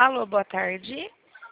Alô, boa tarde.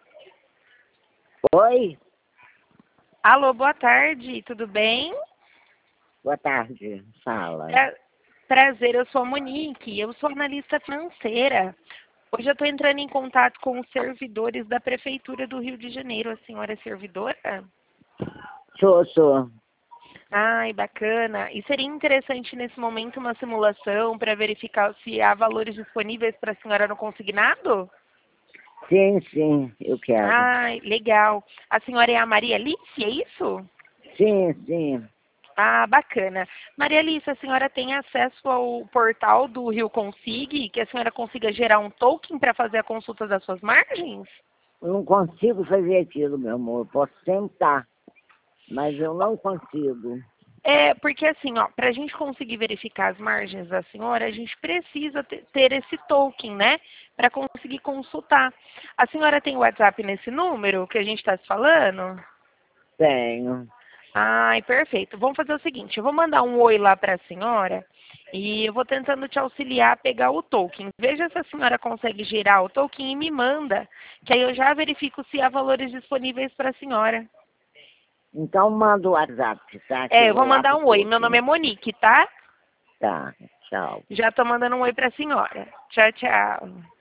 Oi, Alô, boa tarde, tudo bem? boa tarde, fala. Prazer, eu sou a Monique, eu sou analista financeira. Hoje eu estou entrando em contato com os servidores da Prefeitura do Rio de Janeiro. A senhora é servidora? Sou. Ai, bacana. E seria interessante nesse momento uma simulação para verificar se há valores disponíveis para a senhora no consignado? Sim, eu quero. Ai, legal. A senhora é a Maria Alice, é isso? Sim. Ah, bacana. Maria Alice, a senhora tem acesso ao portal do Rio Consig, que a senhora consiga gerar um token para fazer a consulta das suas margens? Eu não consigo fazer aquilo, meu amor. Eu posso tentar, mas eu não consigo. É, porque assim, ó, para a gente conseguir verificar as margens da senhora, a gente precisa ter esse token, né? Para conseguir consultar. A senhora tem WhatsApp nesse número que a gente está se falando? Tenho. Ai, perfeito. Vamos fazer o seguinte, eu vou mandar um oi lá para a senhora e eu vou tentando te auxiliar a pegar o token. Veja se a senhora consegue gerar o token e me manda, que aí eu já verifico se há valores disponíveis para a senhora. Então manda o WhatsApp, tá? Que É, eu eu vou vou lá mandar pro um oi. Meu nome token. é Monique, tá? Tá, tchau. Já estou mandando um oi para a senhora. Tchau, tchau.